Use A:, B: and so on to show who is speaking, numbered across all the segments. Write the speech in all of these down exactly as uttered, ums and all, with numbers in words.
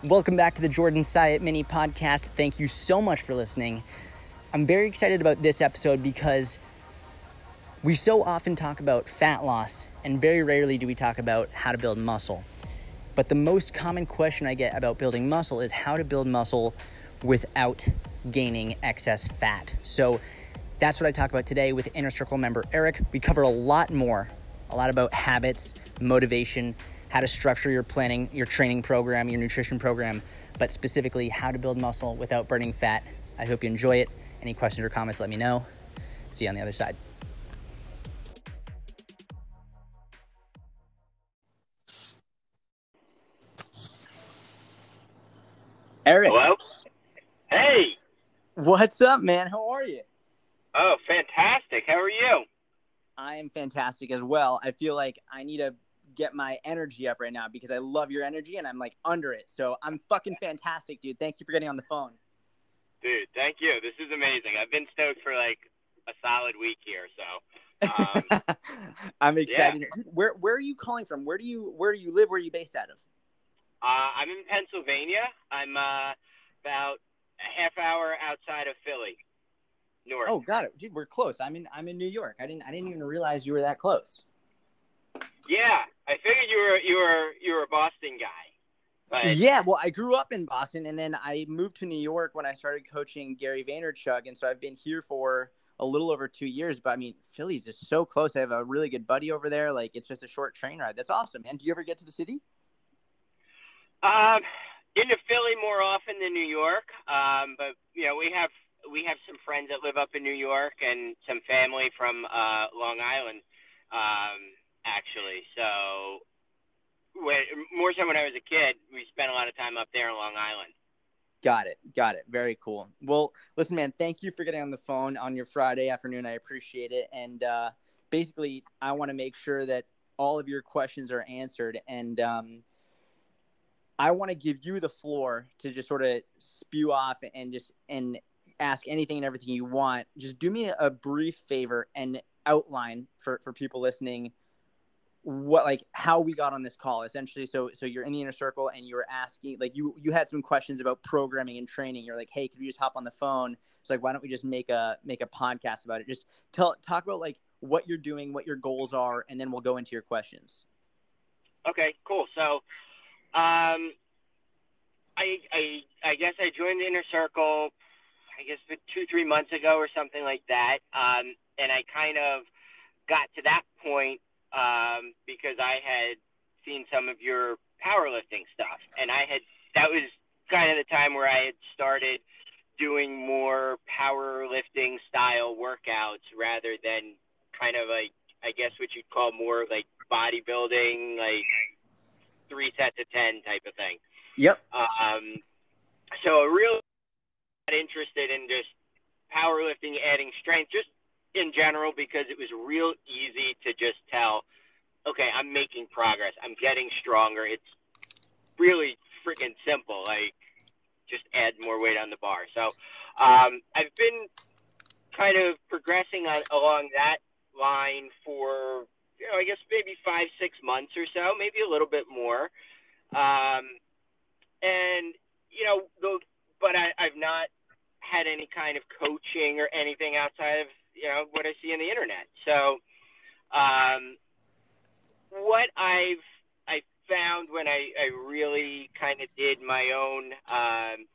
A: Welcome back to the Jordan Syatt Mini Podcast. Thank you so much for listening. I'm very excited about this episode because we so often talk about fat loss and very rarely do we talk about how to build muscle. But the most common question I get about building muscle is how to build muscle without gaining excess fat. So that's what I talk about today with Inner Circle member Eric. We cover a lot more, a lot about habits, motivation, how to structure your planning, your training program, your nutrition program, but specifically how to build muscle without burning fat. I hope you enjoy it. Any questions or comments, let me know. See you on the other side. Eric.
B: Hello? Hey!
A: What's up, man? How are you?
B: Oh, fantastic. How are you?
A: I am fantastic as well. I feel like I need to get my energy up right now because I love your energy and I'm like under it. So I'm fucking fantastic, dude. Thank you for getting on the phone.
B: Dude, thank you. This is amazing. I've been stoked for like a solid week here, so um,
A: I'm excited. Yeah. Where where are you calling from? Where do you where do you live? Where are you based out of?
B: Uh, I'm in Pennsylvania. I'm uh, about a half hour outside of Philly, north.
A: Oh, got it, dude. We're close. I'm in I'm in New York. I didn't I didn't even realize you were that close.
B: Yeah, I figured you were you were you were a Boston guy. But...
A: Yeah, well, I grew up in Boston, and then I moved to New York when I started coaching Gary Vaynerchuk, and so I've been here for a little over two years. But I mean, Philly's just so close. I have a really good buddy over there. Like, it's just a short train ride. That's awesome, man. Do you ever get to the city?
B: Um, into Philly more often than New York. Um, but you know, we have we have some friends that live up in New York and some family from uh, Long Island. Um, actually, so. When, more so when I was a kid, we spent a lot of time up there in Long Island.
A: Got it. Got it. Very cool. Well, listen, man, thank you for getting on the phone on your Friday afternoon. I appreciate it. And uh, basically, I want to make sure that all of your questions are answered. And um, I want to give you the floor to just sort of spew off and just and ask anything and everything you want. Just do me a brief favor and outline for, for people listening what, like, how we got on this call essentially. So, so you're in the Inner Circle and you were asking, like, you, you had some questions about programming and training. You're like, hey, could we just hop on the phone? It's like, why don't we just make a, make a podcast about it? Just tell, talk about like what you're doing, what your goals are, and then we'll go into your questions.
B: Okay, cool. So, um, I, I, I guess I joined the Inner Circle, I guess two, three months ago or something like that. Um, and I kind of got to that point Um, because I had seen some of your powerlifting stuff, and I had, that was kind of the time where I had started doing more powerlifting style workouts rather than kind of like, I guess what you'd call more like bodybuilding, like three sets of ten type of thing.
A: Yep.
B: Um, so I really got interested in just powerlifting, adding strength, just in general, because it was real easy to just tell, okay, I'm making progress. I'm getting stronger. It's really freaking simple. Like, just add more weight on the bar. So um, I've been kind of progressing on, along that line for, you know, I guess maybe five, six months or so, maybe a little bit more. Um, and, you know, the, but I, I've not had any kind of coaching or anything outside of, you know, what I see on the internet. So, um, what I've, I found when I, I really kind of did my own, um,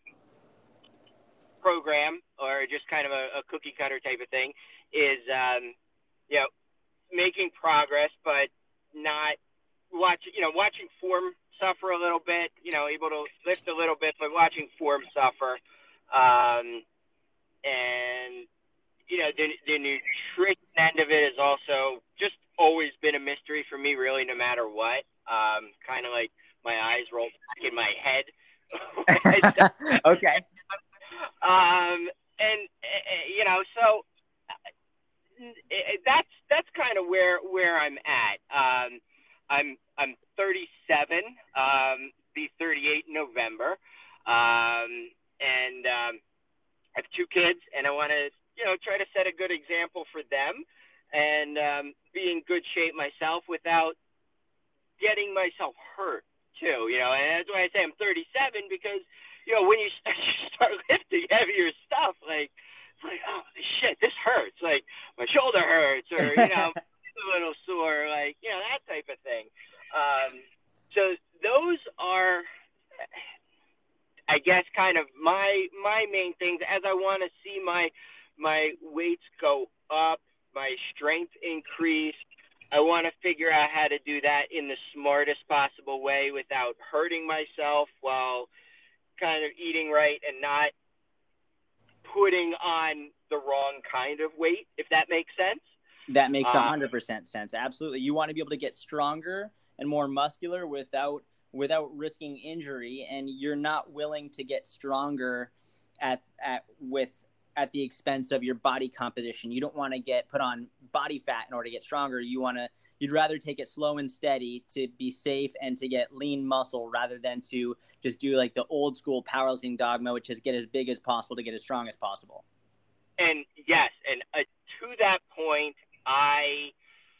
B: program, or just kind of a, a cookie cutter type of thing, is, um, you know, making progress, but not watch, you know, watching form suffer a little bit, you know, able to lift a little bit, but watching form suffer. Um, and, you know, the, the nutrition end of it has also just always been a mystery for me, really, no matter what. Um, kind of like my eyes roll back in my head.
A: Okay.
B: Um, and, uh, you know, so uh, that's, that's kind of where, where I'm at. Um, I'm, I'm thirty-seven, um, be thirty-eight in November. Um, and, um, I have two kids, and I want to, you know, try to set a good example for them, and um, be in good shape myself without getting myself hurt too, you know, and that's why I say I'm thirty-seven because, you know, when you start lifting heavier stuff, like, it's like, oh, shit, this hurts. Like, my shoulder hurts or, you know, a little sore, like, you know, that type of thing. Um, so those are, I guess, kind of my my main things as I want to see my my weights go up, my strength increase. I want to figure out how to do that in the smartest possible way without hurting myself while kind of eating right and not putting on the wrong kind of weight, if that makes sense.
A: That makes one
B: Uh,
A: hundred percent sense. Absolutely. You want to be able to get stronger and more muscular without without risking injury, and you're not willing to get stronger at at with at the expense of your body composition. You don't want to get put on body fat in order to get stronger. You want to you'd rather take it slow and steady to be safe and to get lean muscle rather than to just do like the old school powerlifting dogma, which is get as big as possible to get as strong as possible.
B: And yes, and uh, to that point, I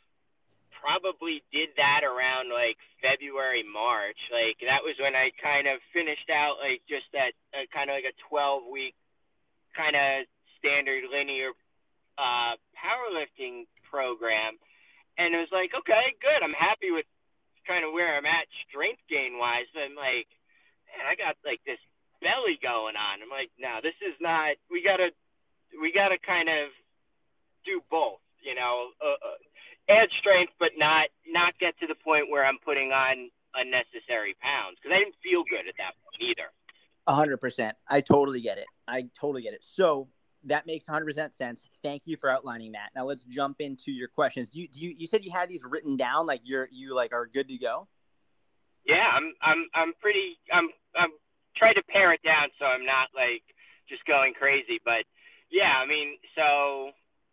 B: probably did that around like February, March. Like that was when I kind of finished out like just that uh, kind of like a twelve week kind of standard linear uh, powerlifting program. And it was like, okay, good. I'm happy with kind of where I'm at strength gain wise. But I'm like, man, I got like this belly going on. I'm like, no, this is not, we got to, we got to kind of do both, you know, uh, uh, add strength, but not not get to the point where I'm putting on unnecessary pounds because I didn't feel good at that point either.
A: A hundred percent. I totally get it. I totally get it. So that makes a hundred percent sense. Thank you for outlining that. Now let's jump into your questions. You you you said you had these written down, like you're you like are good to go.
B: Yeah, I'm I'm I'm pretty. I'm I'm trying to pare it down so I'm not like just going crazy. But yeah, I mean, so.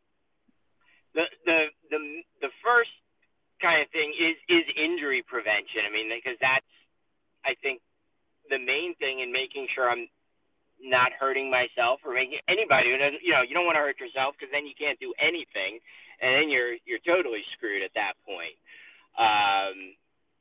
B: The, the the the first kind of thing is, is injury prevention. I mean, because that's, I think, the main thing in making sure I'm not hurting myself or making anybody who doesn't, you know, you don't want to hurt yourself because then you can't do anything, and then you're you're totally screwed at that point. Um,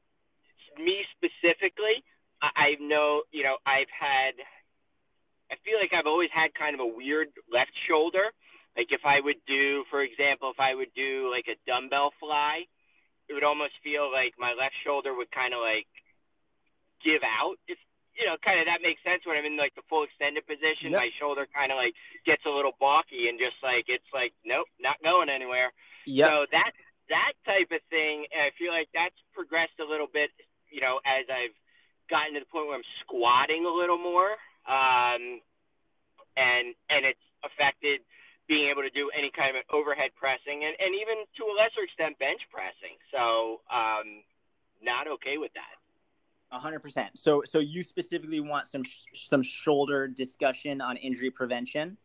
B: me specifically, I, I know, you know, I've had, I feel like I've always had kind of a weird left shoulder. Like if I would do, for example, if I would do like a dumbbell fly, it would almost feel like my left shoulder would kind of like give out. If, you know, kind of that makes sense when I'm in like the full extended position. Yep. My shoulder kind of like gets a little balky and just like, it's like, nope, not going anywhere. Yep. So that, that type of thing, I feel like that's progressed a little bit, you know, as I've gotten to the point where I'm squatting a little more. Um, and, and it's affected being able to do any kind of overhead pressing and, and even to a lesser extent bench pressing. So um, not okay with that.
A: A hundred percent. So so you specifically want some sh- some shoulder discussion on injury prevention?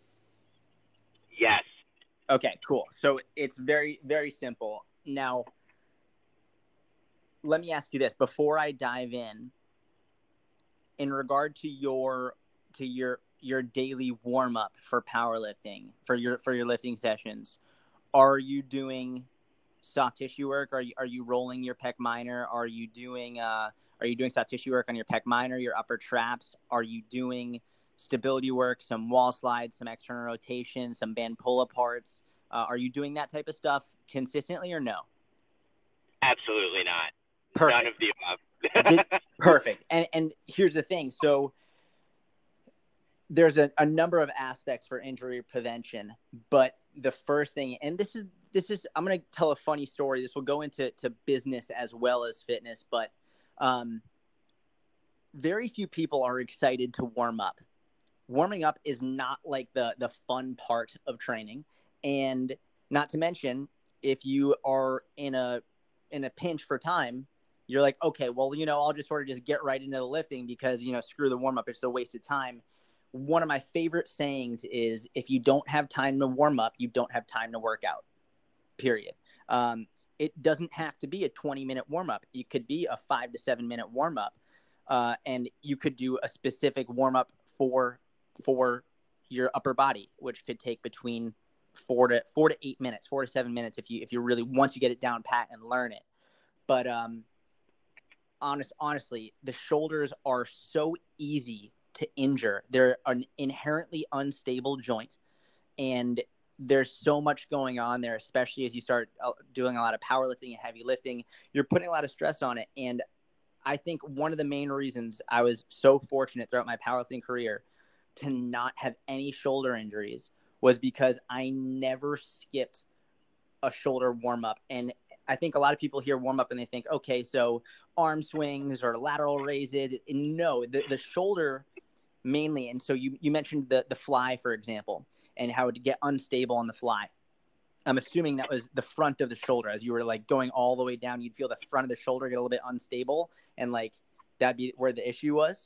B: Yes.
A: Okay, cool. So it's very, very simple. Now, let me ask you this before I dive in. In regard to your to your your daily warm up for powerlifting, for your for your lifting sessions, are you doing soft tissue work? Are you are you rolling your pec minor? Are you doing uh are you doing soft tissue work on your pec minor, your upper traps? Are you doing stability work, some wall slides, some external rotation, some band pull aparts? Uh, are you doing that type of stuff consistently or no?
B: Absolutely not.
A: Perfect.
B: None of the above.
A: Perfect. And and here's the thing. So there's a, a number of aspects for injury prevention, but the first thing, and this is, this is, I'm going to tell a funny story. This will go into to business as well as fitness, but um, very few people are excited to warm up. Warming up is not like the, the fun part of training. And not to mention, if you are in a, in a pinch for time, you're like, okay, well, you know, I'll just sort of just get right into the lifting because, you know, screw the warm up. It's a waste of time. One of my favorite sayings is if you don't have time to warm up, you don't have time to work out, period. Um, it doesn't have to be a twenty minute warm up. It could be a five to seven minute warm up. Uh, and you could do a specific warm up for, for your upper body, which could take between four to four to eight minutes, four to seven minutes. If you, if you really, once you get it down pat and learn it. But, um, honest, honestly, the shoulders are so easy to injure. They're an inherently unstable joint, and there's so much going on there, especially as you start doing a lot of powerlifting and heavy lifting. You're putting a lot of stress on it. And I think one of the main reasons I was so fortunate throughout my powerlifting career to not have any shoulder injuries was because I never skipped a shoulder warm up. And I think a lot of people hear warm up and they think, okay, so arm swings or lateral raises. And no, the, the shoulder mainly. And so you, you mentioned the, the fly, for example, and how it would get unstable on the fly. I'm assuming that was the front of the shoulder. As you were like going all the way down, you'd feel the front of the shoulder get a little bit unstable, and like that'd be where the issue was.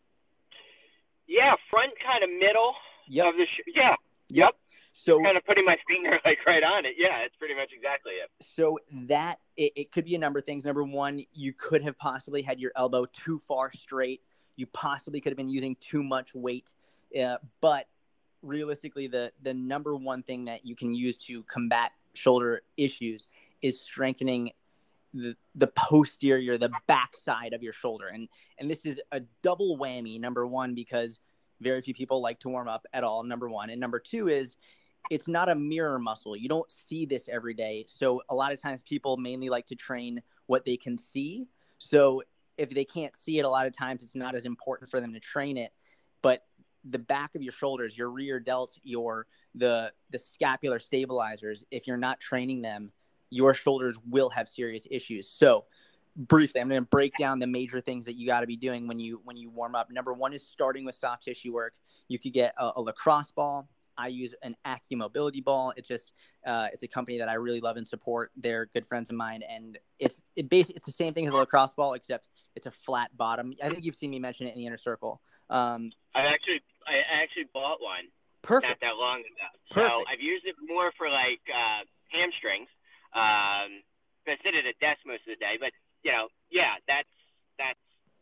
B: Yeah, front kind of middle
A: yep.
B: of the sh- yeah.
A: Yep. yep. So
B: kind of putting my finger like right on it. Yeah, it's pretty much exactly it.
A: So that it, it could be a number of things. Number one, you could have possibly had your elbow too far straight. You possibly could have been using too much weight. Uh, but realistically, the the number one thing that you can use to combat shoulder issues is strengthening the the posterior, the backside of your shoulder. And and this is a double whammy. Number one, because very few people like to warm up at all, number one. And number two is it's not a mirror muscle. You don't see this every day. So a lot of times people mainly like to train what they can see. So if they can't see it, a lot of times it's not as important for them to train it. But the back of your shoulders, your rear delts, your the the scapular stabilizers, if you're not training them, your shoulders will have serious issues. So briefly, I'm going to break down the major things that you got to be doing when you when you warm up. Number one is starting with soft tissue work. You could get a, a lacrosse ball. I use an AccuMobility ball. It's just uh, it's a company that I really love and support. They're good friends of mine, and it's it basically it's the same thing as a lacrosse ball, except it's a flat bottom. I think you've seen me mention it in the inner circle. Um,
B: I actually I actually bought one.
A: Perfect.
B: Not that long ago.
A: Perfect.
B: So I've used it more for like uh, hamstrings. Um, I sit at a desk most of the day, but you know, yeah, that's that's.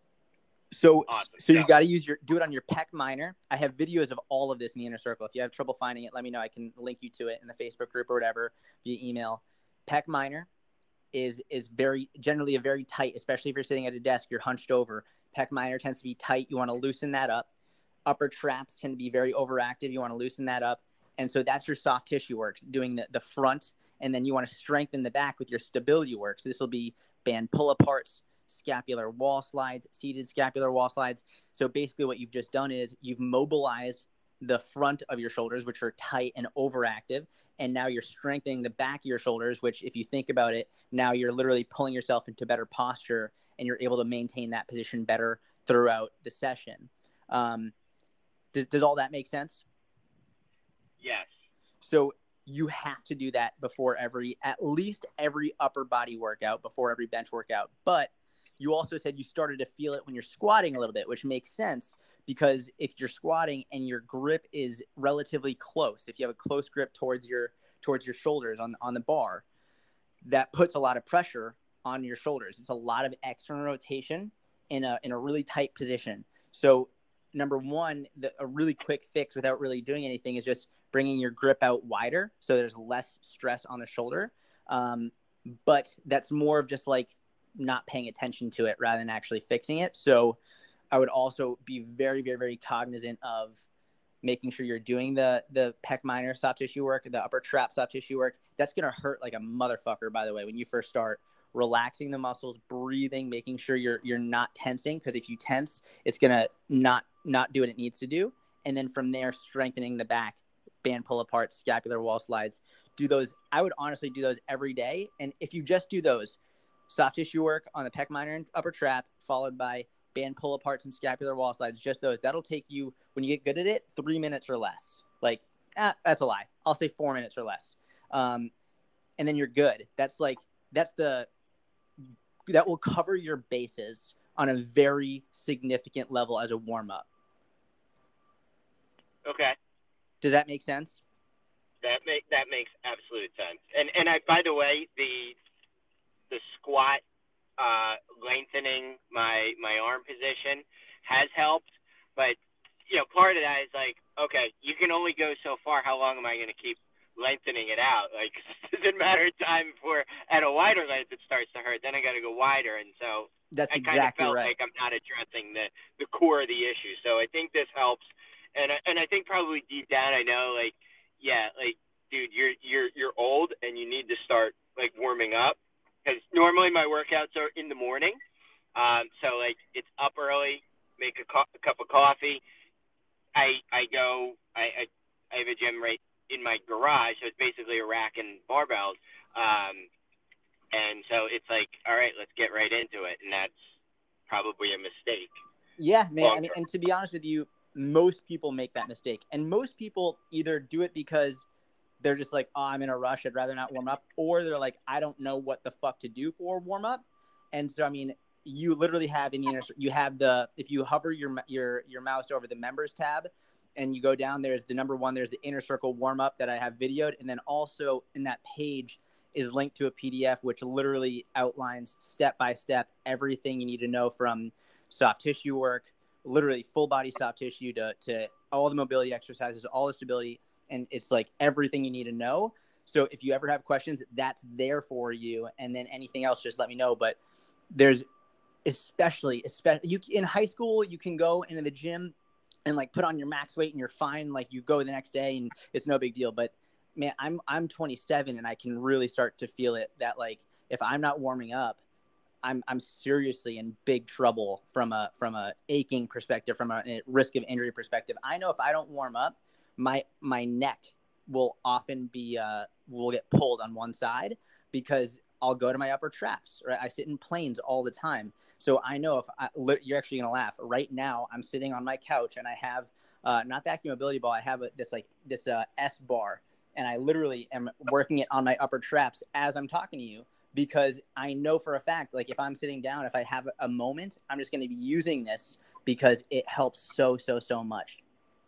A: So,
B: awesome.
A: so
B: yeah.
A: you got to use your, do it on your pec minor. I have videos of all of this in the inner circle. If you have trouble finding it, let me know. I can link you to it in the Facebook group or whatever via email. Pec minor is, is very generally a very tight, especially if you're sitting at a desk, you're hunched over. Pec minor tends to be tight. You want to loosen that up. Upper traps tend to be very overactive. You want to loosen that up. And so that's your soft tissue work, doing the, the front. And then you want to strengthen the back with your stability work. So this will be band pull aparts, scapular wall slides, seated scapular wall slides. So basically what you've just done is you've mobilized the front of your shoulders, which are tight and overactive. And now you're strengthening the back of your shoulders, which if you think about it, now you're literally pulling yourself into better posture and you're able to maintain that position better throughout the session. Um, does, does all that make sense?
B: Yes.
A: So you have to do that before every, at least every upper body workout, before every bench workout. But you also said you started to feel it when you're squatting a little bit, which makes sense because if you're squatting and your grip is relatively close, if you have a close grip towards your towards your shoulders on, on the bar, that puts a lot of pressure on your shoulders. It's a lot of external rotation in a in a really tight position. So number one, the, a really quick fix without really doing anything is just bringing your grip out wider so there's less stress on the shoulder. Um, but that's more of just like not paying attention to it rather than actually fixing it. So I would also be very, very, very cognizant of making sure you're doing the the pec minor soft tissue work, the upper trap soft tissue work. That's going to hurt like a motherfucker, by the way, when you first start. Relaxing the muscles, breathing, making sure you're you're not tensing, because if you tense, it's going to not not do what it needs to do. And then from there, strengthening the back, band pull apart, scapular wall slides. Do those. I would honestly do those every day. And if you just do those, soft tissue work on the pec minor and upper trap, followed by band pull aparts and scapular wall slides, just those. That'll take you, when you get good at it, three minutes or less. Like, ah, that's a lie. I'll say four minutes or less. Um, and then you're good. That's like, that's the, that will cover your bases on a very significant level as a warm up.
B: Okay.
A: Does that make sense?
B: That make that makes absolute sense. And and I, by the way, the the squat uh, lengthening my my arm position has helped, but you know, part of that is like, okay, you can only go so far. How long am I going to keep lengthening it out? Like, it doesn't matter time before at a wider length it starts to hurt. Then I got to go wider, and so
A: That's
B: I kind of
A: exactly
B: felt
A: right.
B: like I'm not addressing the, the core of the issue. So I think this helps. And I, and I think probably deep down, I know, like, yeah, like, dude, you're, you're, you're old and you need to start like warming up, because normally my workouts are in the morning. Um, so like it's up early, make a, co- a cup of coffee. I, I go, I, I, I have a gym right in my garage. So it's basically a rack and barbells. Um, And so it's like, all right, let's get right into it. And that's probably a mistake.
A: Yeah, man. I mean, and to be honest with you, most people make that mistake. And most people either do it because they're just like, oh, I'm in a rush, I'd rather not warm up. Or they're like, I don't know what the fuck to do for warm up. And so, I mean, you literally have in the inner, you have the, if you hover your, your, your mouse over the members tab and you go down, there's the number one, there's the inner circle warm up that I have videoed. And then also in that page is linked to a P D F, which literally outlines step by step everything you need to know, from soft tissue work, literally full body soft tissue, to, to all the mobility exercises, all the stability. And it's like everything you need to know. So if you ever have questions, that's there for you. And then anything else, just let me know. But there's especially, especially you in high school, you can go into the gym and like put on your max weight and you're fine. Like you go the next day and it's no big deal. But man, I'm, I'm twenty-seven and I can really start to feel it, that like, if I'm not warming up, I'm, I'm seriously in big trouble from a, from a aching perspective, from a, a risk of injury perspective. I know if I don't warm up, my, my neck will often be, uh, will get pulled on one side because I'll go to my upper traps, right? I sit in planes all the time. So I know if I, you're actually going to laugh right now, I'm sitting on my couch and I have, uh, not the Active Mobility Ball. I have a, this like this, uh, S bar, and I literally am working it on my upper traps as I'm talking to you, because I know for a fact, like if I'm sitting down, if I have a moment, I'm just going to be using this because it helps so, so, so much.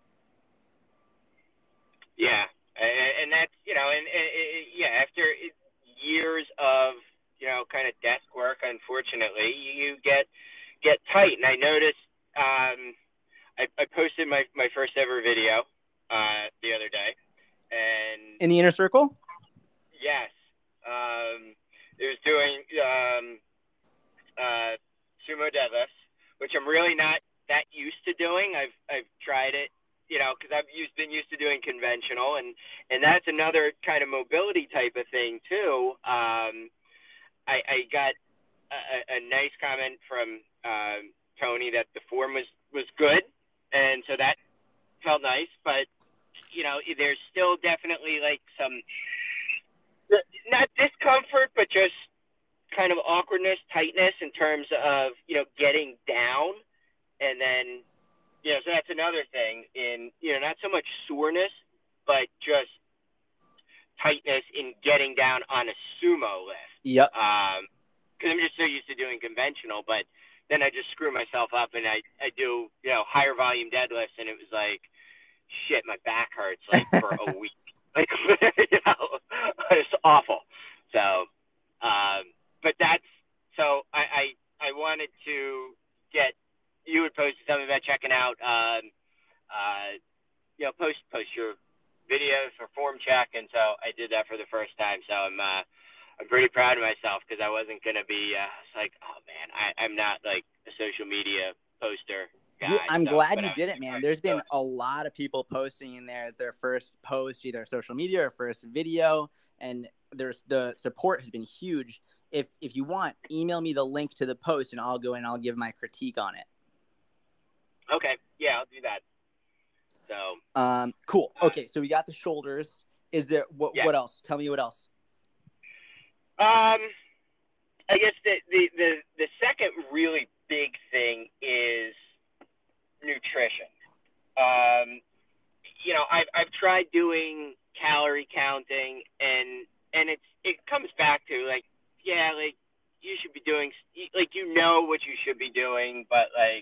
B: Yeah. And that's, you know, and, and yeah, after years of, you know, kind of desk work, unfortunately, you get, get tight. And I noticed, um, I, I posted my, my first ever video, uh, the other day, and
A: in the inner circle.
B: Yes. Um, it was doing, um, uh, sumo deadlifts, which I'm really not that used to doing. I've, I've tried it, you know, cause I've used, been used to doing conventional, and, and that's another kind of mobility type of thing too. Um, I, I got a, a nice comment from, um, Tony that the form was, was good. And so that felt nice, but you know, there's still definitely like some, not discomfort, but just kind of awkwardness, tightness in terms of, you know, getting down. And then, you know, so that's another thing in, you know, not so much soreness, but just tightness in getting down on a sumo lift.
A: Yep.
B: Um, cause I'm just so used to doing conventional, but then I just screw myself up and I, I do, you know, higher volume deadlifts, and it was like, shit, my back hurts like for a week. Like, you know, it's awful. So, um, but that's, so I, I, I wanted to get, you had posted something about checking out, um, uh, you know, post, post your videos for form check. And so I did that for the first time. So I'm, uh, I'm pretty proud of myself, because I wasn't going to be, uh, it's like, oh man, I, I'm not like a social media poster guy.
A: I'm
B: so,
A: glad you
B: was,
A: did it, man. There's been a lot of people posting in there their first post, either social media or first video, and there's the support has been huge. If if you want, email me the link to the post and I'll go in and I'll give my critique on it.
B: Okay, yeah, I'll do that. So
A: um, cool. Okay, so we got the shoulders. Is there what?
B: Yeah.
A: What else? Tell me what else.
B: Um, I guess the the the, the second really big thing is nutrition. Um, you know, I've I've tried doing calorie counting, and and it's it comes back to like, yeah, like you should be doing, like, you know what you should be doing, but like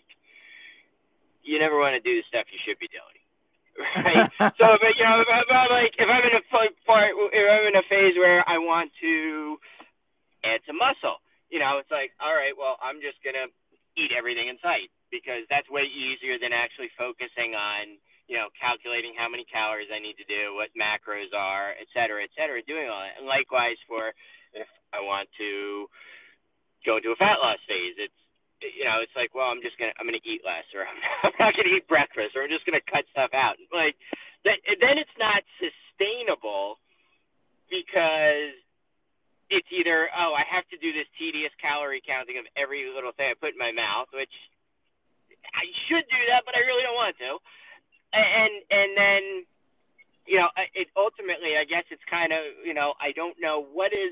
B: you never want to do the stuff you should be doing. Right. So, but you know, if, if I'm like, if I'm in a part, if I'm in a phase where I want to add some muscle, you know, it's like, all right, well, I'm just gonna eat everything in sight, because that's way easier than actually focusing on, you know, calculating how many calories I need to do, what macros are, et cetera, et cetera, doing all that. And likewise for if I want to go into a fat loss phase, it's you know, it's like, well, I'm just gonna, I'm gonna eat less, or I'm not gonna eat breakfast, or I'm just gonna cut stuff out. Like, that, then it's not sustainable because it's either, oh, I have to do this tedious calorie counting of every little thing I put in my mouth, which I should do that, but I really don't want to. And and then, you know, it ultimately, I guess it's kind of, you know, I don't know what is.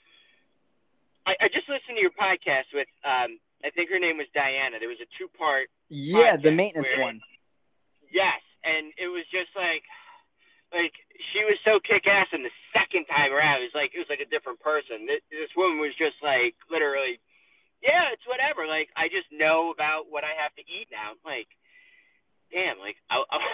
B: I, I just listened to your podcast with, um, I think her name was Diana. There was a two-part.
A: Yeah, the maintenance
B: where,
A: one.
B: Yes, and it was just like, like she was so kick-ass, and the second time around, it was like it was like a different person. This, this woman was just like literally, yeah, it's whatever. Like, I just know about what I have to eat now. I'm like, damn, like, I, I,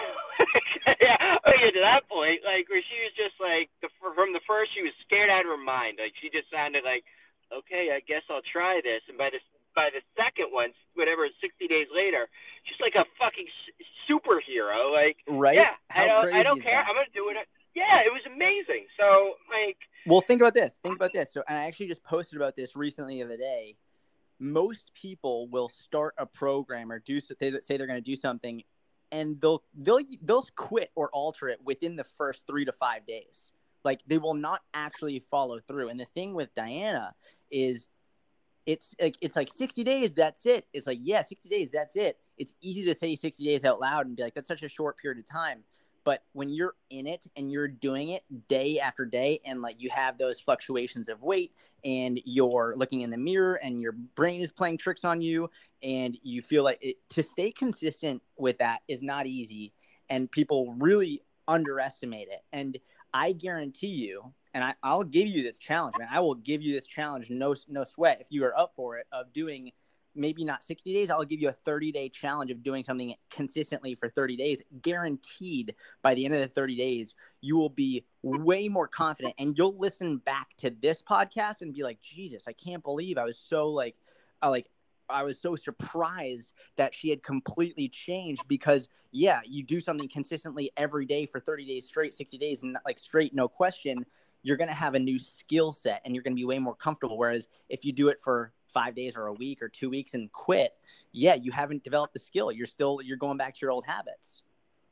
B: yeah, I get to that point, like, where she was just like, the, from the first, she was scared out of her mind. Like, she just sounded like, okay, I guess I'll try this. And by the by the second one, whatever, sixty days later, she's like a fucking superhero. Like,
A: right?
B: Yeah,
A: How
B: I don't,
A: crazy
B: I don't
A: is
B: care.
A: that?
B: I'm gonna do it. Yeah, it was amazing. So, like,
A: well, think about this. Think about this. So, and I actually just posted about this recently the other day. Most people will start a program or do say they're going to do something, and they'll they'll they'll quit or alter it within the first three to five days. Like, they will not actually follow through. And the thing with Diana is, it's like it's like sixty days. That's it. It's like, yeah, sixty days. That's it. It's easy to say sixty days out loud and be like, that's such a short period of time. But when you're in it and you're doing it day after day, and like you have those fluctuations of weight, and you're looking in the mirror and your brain is playing tricks on you, and you feel like it, to stay consistent with that is not easy, and people really underestimate it. And I guarantee you, and I, I'll give you this challenge, man. I will give you this challenge, no no sweat, if you are up for it, of doing maybe not sixty days. I'll give you a thirty-day challenge of doing something consistently for thirty days. Guaranteed by the end of the thirty days, you will be way more confident, and you'll listen back to this podcast and be like, Jesus, I can't believe I was so like, uh, like, I was so surprised that she had completely changed. Because yeah, you do something consistently every day for thirty days straight, sixty days, and like straight, no question, you're going to have a new skill set and you're going to be way more comfortable. Whereas if you do it for five days or a week or two weeks and quit, yeah, you haven't developed the skill. You're still, you're going back to your old habits.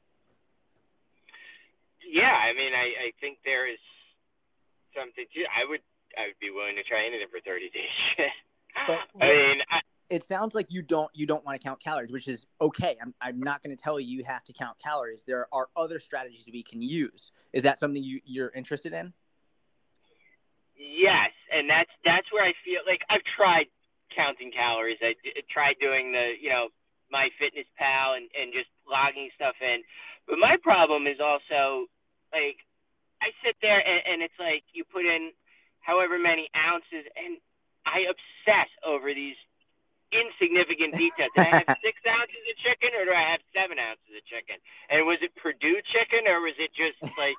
B: Yeah. I mean, I, I think there is something to, I would, I would be willing to try anything for thirty days.
A: But
B: I mean, I,
A: it sounds like you don't, you don't want to count calories, which is okay. I'm, I'm not going to tell you you have to count calories. There are other strategies we can use. Is that something you, you're interested in?
B: Yes, and that's that's where I feel like I've tried counting calories. I, I tried doing the, you know, MyFitnessPal and, and just logging stuff in. But my problem is also, like, I sit there and, and it's like you put in however many ounces, and I obsess over these insignificant details. Did I have six ounces of chicken, or do I have seven ounces of chicken? And was it Purdue chicken, or was it just like,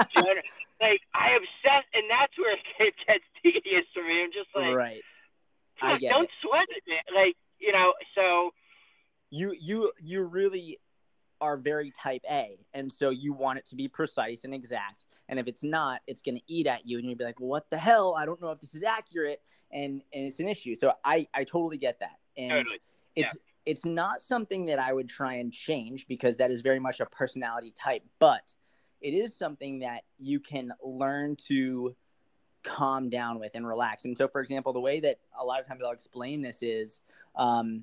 B: like I obsess, and that's where it gets tedious for me. I'm just like,
A: right. I get
B: don't
A: it.
B: sweat it, man. Like, you know, so
A: you you you really are very type A, and so you want it to be precise and exact. And if it's not, it's going to eat at you, and you'll be like, well, what the hell? I don't know if this is accurate, and and it's an issue. So I I totally get that, and
B: totally.
A: it's
B: Yeah.
A: it's not something that I would try and change, because that is very much a personality type, but it is something that you can learn to calm down with and relax. And so, for example, the way that a lot of times I'll explain this is, um,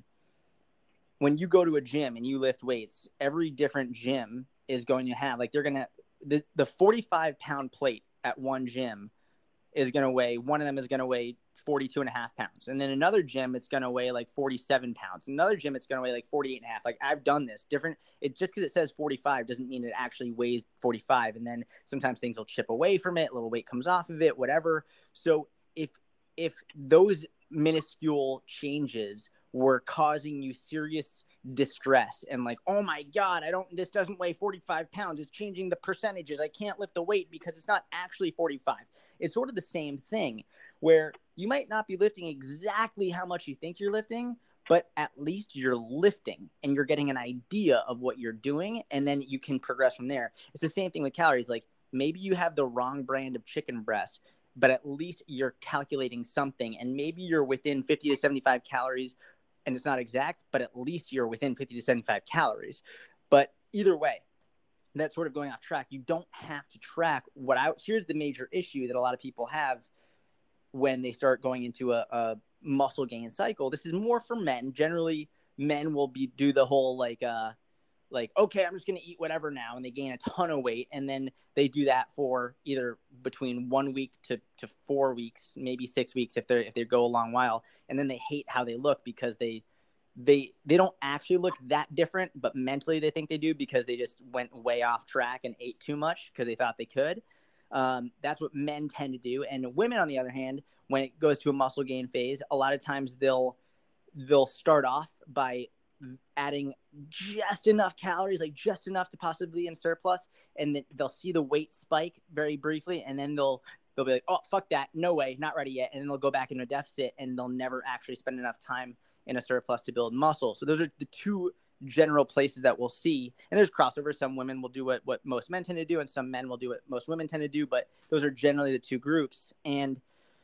A: when you go to a gym and you lift weights, every different gym is going to have, like, they're going to, the, the forty-five pound plate at one gym is going to weigh, one of them is going to weigh forty-two and a half pounds. And then another gym, it's going to weigh like forty-seven pounds. Another gym, it's going to weigh like forty-eight and a half. Like, I've done this different. It just because it says forty-five doesn't mean it actually weighs forty-five. And then sometimes things will chip away from it. A little weight comes off of it, whatever. So if, if those minuscule changes were causing you serious distress and like, oh my God, I don't, this doesn't weigh forty-five pounds. It's changing the percentages. I can't lift the weight because it's not actually forty-five. It's sort of the same thing, where you might not be lifting exactly how much you think you're lifting, but at least you're lifting and you're getting an idea of what you're doing. And then you can progress from there. It's the same thing with calories. Like, maybe you have the wrong brand of chicken breast, but at least you're calculating something, and maybe you're within fifty to seventy-five calories and it's not exact, but at least you're within fifty to seventy-five calories. But either way, that's sort of going off track. You don't have to track what I, here's the major issue that a lot of people have when they start going into a, a muscle gain cycle. This is more for men. Generally, men will be, do the whole like, uh, like, okay, I'm just going to eat whatever now. And they gain a ton of weight. And then they do that for either between one week to, to four weeks, maybe six weeks if they're, if they go a long while. And then they hate how they look because they, they, they don't actually look that different, but mentally they think they do because they just went way off track and ate too much because they thought they could. Um, that's what men tend to do. And women, on the other hand, when it goes to a muscle gain phase, a lot of times they'll, they'll start off by adding just enough calories, like just enough to possibly be in surplus, and then they'll see the weight spike very briefly, and then they'll they'll be like, oh, fuck that, no way, not ready yet, and then they'll go back into a deficit, and they'll never actually spend enough time in a surplus to build muscle. So those are the two general places that we'll see, and there's crossover. Some women will do what, what most men tend to do, and some men will do what most women tend to do, but those are generally the two groups. And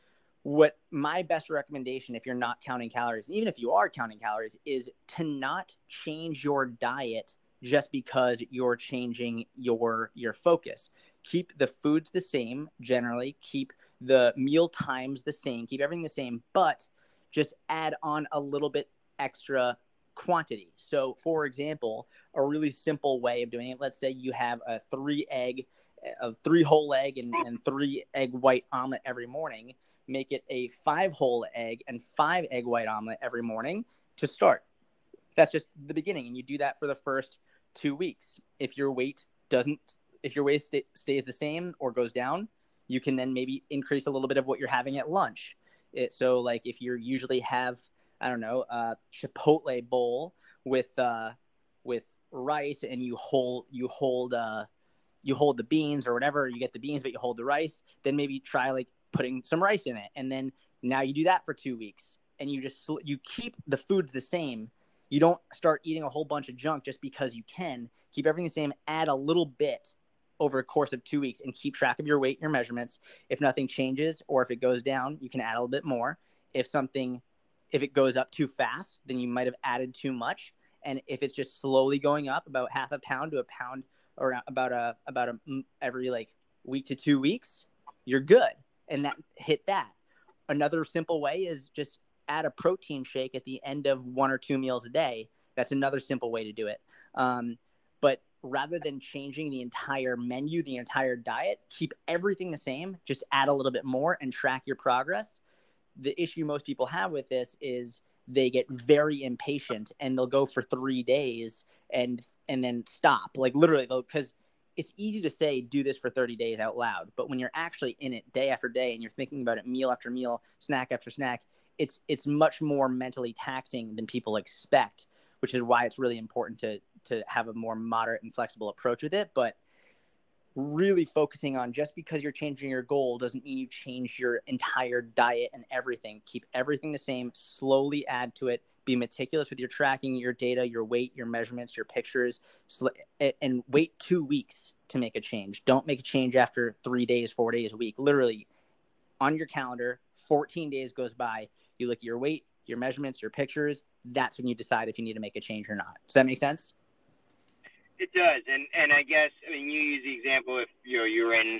A: what my best recommendation, if you're not counting calories, and even if you are counting calories, is to not change your diet just because you're changing your your focus. Keep the foods the same, generally. Keep the meal times the same. Keep everything the same, but just add on a little bit extra quantity. So, for example, a really simple way of doing it, let's say you have a three egg, a three whole egg and, and three egg white omelet every morning. Make it a five whole egg and five egg white omelet every morning to start. That's just the beginning. And you do that for the first two weeks. If your weight doesn't, if your weight st- stays the same or goes down, you can then maybe increase a little bit of what you're having at lunch. It, so like if you usually have, I don't know, a Chipotle bowl with, uh, with rice, and you hold, you hold, uh, you hold the beans or whatever, you get the beans, but you hold the rice, then maybe try like putting some rice in it. And then now you do that for two weeks and you just, you keep the foods the same. You don't start eating a whole bunch of junk just because you can. Keep everything the same, add a little bit over a course of two weeks and keep track of your weight, your measurements. If nothing changes or if it goes down, you can add a little bit more. If something, if it goes up too fast, then you might have added too much. And if it's just slowly going up about half a pound to a pound or about a, about a every like week to two weeks, you're good. And that hit that. Another simple way is just add a protein shake at the end of one or two meals a day. That's another simple way to do it. Um, but rather than changing the entire menu, the entire diet, keep everything the same, just add a little bit more and track your progress. The issue most people have with this is they get very impatient and they'll go for three days and and then stop. Like literally, because it's easy to say, do this for thirty days out loud. But when you're actually in it day after day and you're thinking about it meal after meal, snack after snack, it's it's much more mentally taxing than people expect, which is why it's really important to to have a more moderate and flexible approach with it. But really focusing on, just because you're changing your goal doesn't mean you change your entire diet and everything. Keep everything the same, slowly add to it, be meticulous with your tracking, your data, your weight, your measurements, your pictures, and wait two weeks to make a change. Don't make a change after three days, four days, a week. Literally on your calendar, fourteen days goes by, you look at your weight, your measurements, your pictures. That's when you decide if you need to make a change or not. Does that make sense?
B: It does, and and I guess, I mean, you use the example if you know you're in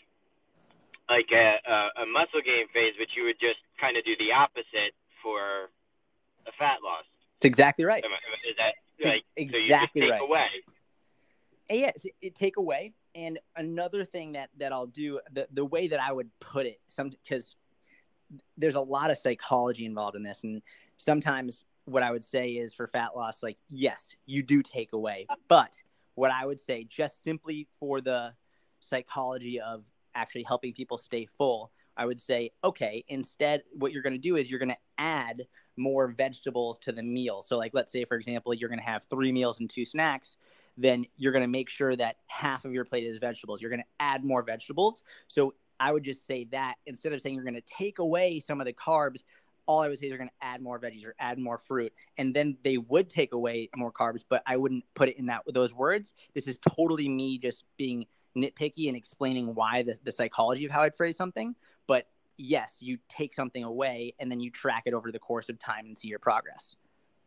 B: like a, a, a muscle gain phase, but you would just kind of do the opposite for a fat loss.
A: It's exactly right.
B: Is that
A: it's
B: like
A: exactly
B: so you just take
A: right.
B: away?
A: And yeah, it, it take away. And another thing that that I'll do, the the way that I would put it, some because there's a lot of psychology involved in this, and sometimes what I would say is for fat loss, like, yes, you do take away. But what I would say, just simply for the psychology of actually helping people stay full, I would say, okay, instead, what you're going to do is you're going to add more vegetables to the meal. So like, let's say, for example, you're going to have three meals and two snacks. Then you're going to make sure that half of your plate is vegetables. You're going to add more vegetables. So I would just say that instead of saying you're going to take away some of the carbs, all I would say is you're going to add more veggies or add more fruit. And then they would take away more carbs, but I wouldn't put it in that those words. This is totally me just being nitpicky and explaining why the, the psychology of how I'd phrase something. But yes, you take something away and then you track it over the course of time and see your progress.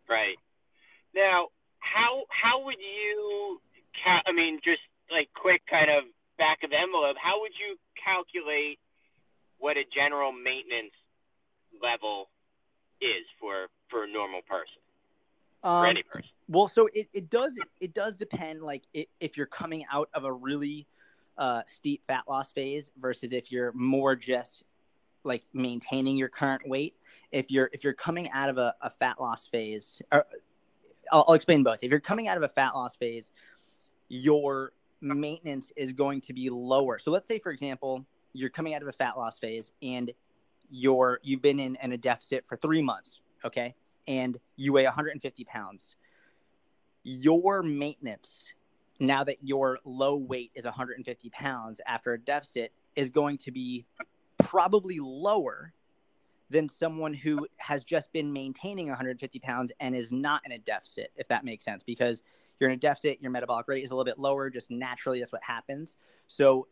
B: Right. Now, how how would you? Ca- I mean, just like quick kind of back of the envelope. How would you calculate what a general maintenance level is for for a normal person, for
A: Um,
B: any person?
A: well, so it, it does it does depend. Like it, if you're coming out of a really uh, steep fat loss phase versus if you're more just like maintaining your current weight. If you're if you're coming out of a, a fat loss phase, or I'll, I'll explain both. If you're coming out of a fat loss phase, your maintenance is going to be lower. So let's say, for example, you're coming out of a fat loss phase and you're you've been in, in a deficit for three months, okay, and you weigh one hundred fifty pounds. Your maintenance, now that your low weight is one hundred fifty pounds after a deficit, is going to be probably lower than someone who has just been maintaining one hundred fifty pounds and is not in a deficit, if that makes sense, because you're in a deficit, your metabolic rate is a little bit lower, just naturally, that's what happens. So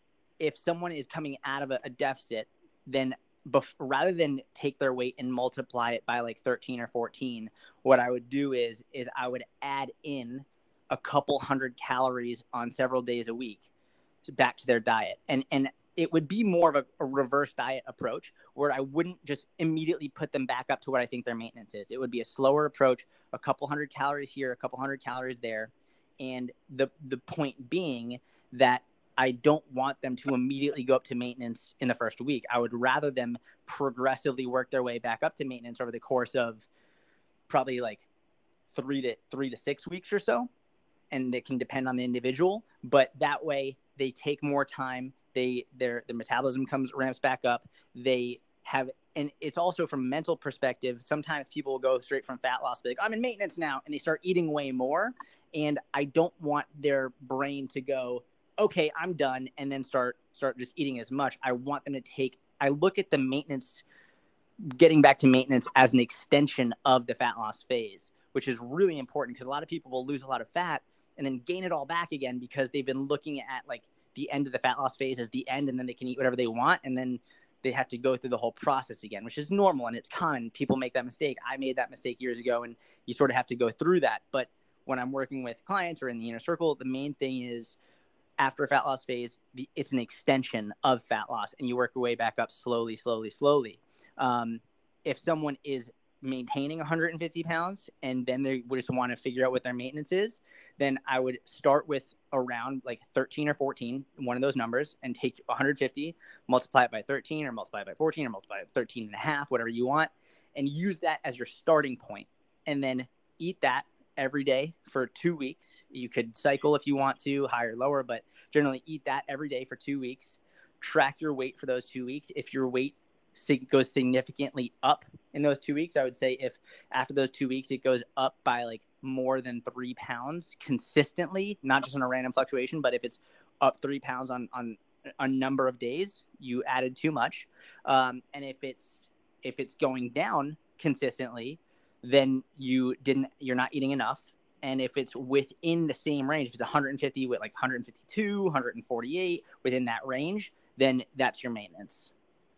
A: if someone is coming out of a, a deficit, then bef- rather than take their weight and multiply it by like thirteen or fourteen, what I would do is, is I would add in a couple hundred calories on several days a week back to their diet. And, and it would be more of a, a reverse diet approach where I wouldn't just immediately put them back up to what I think their maintenance is. It would be a slower approach, a couple hundred calories here, a couple hundred calories there. And the, the point being that I don't want them to immediately go up to maintenance in the first week. I would rather them progressively work their way back up to maintenance over the course of probably like three to three to six weeks or so. And it can depend on the individual, but that way they take more time. They, their, their metabolism comes, ramps back up. They have, and it's also from a mental perspective. Sometimes people will go straight from fat loss, like, I'm in maintenance now. And they start eating way more. And I don't want their brain to go, okay, I'm done. And then start, start just eating as much. I want them to take, I look at the maintenance, getting back to maintenance as an extension of the fat loss phase, which is really important because a lot of people will lose a lot of fat and then gain it all back again because they've been looking at like the end of the fat loss phase as the end, and then they can eat whatever they want. And then they have to go through the whole process again, which is normal. And it's common. People make that mistake. I made that mistake years ago, and you sort of have to go through that. But when I'm working with clients or in the inner circle, the main thing is after a fat loss phase, the, it's an extension of fat loss, and you work your way back up slowly, slowly, slowly. Um, if someone is maintaining one hundred fifty pounds and then they just want to figure out what their maintenance is, then I would start with around like thirteen or fourteen, one of those numbers, and take one hundred fifty, multiply it by thirteen or multiply it by fourteen or multiply it by thirteen and a half, whatever you want, and use that as your starting point. And then eat that every day for two weeks. You could cycle if you want to, higher, lower, but generally eat that every day for two weeks. Track your weight for those two weeks. If your weight goes significantly up in those two weeks, I would say if after those two weeks it goes up by like more than three pounds consistently, not just on a random fluctuation, but if it's up three pounds on on a number of days, you added too much. Um, and if it's if it's going down consistently, then you didn't you're not eating enough. And if it's within the same range, if it's one hundred fifty with like one hundred fifty-two, one hundred forty-eight, within that range, then that's your maintenance.